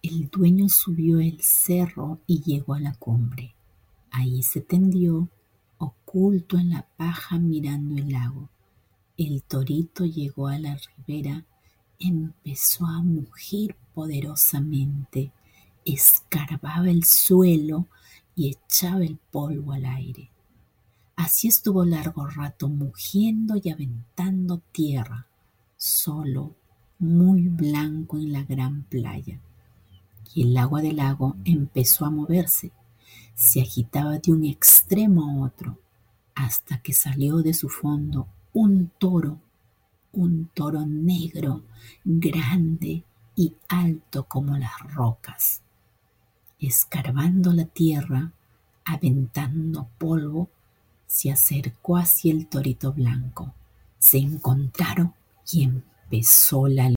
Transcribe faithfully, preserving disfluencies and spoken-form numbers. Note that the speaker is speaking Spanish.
El dueño subió el cerro y llegó a la cumbre. Ahí se tendió, oculto en la paja mirando el lago. El torito llegó a la ribera, empezó a mugir poderosamente, escarbaba el suelo y echaba el polvo al aire. Así estuvo largo rato mugiendo y aventando tierra, solo, muy blanco en la gran playa. Y el agua del lago empezó a moverse, se agitaba de un extremo a otro, hasta que salió de su fondo un toro, un toro negro, grande y alto como las rocas. Escarbando la tierra, aventando polvo, se acercó hacia el torito blanco. Se encontraron y empezó la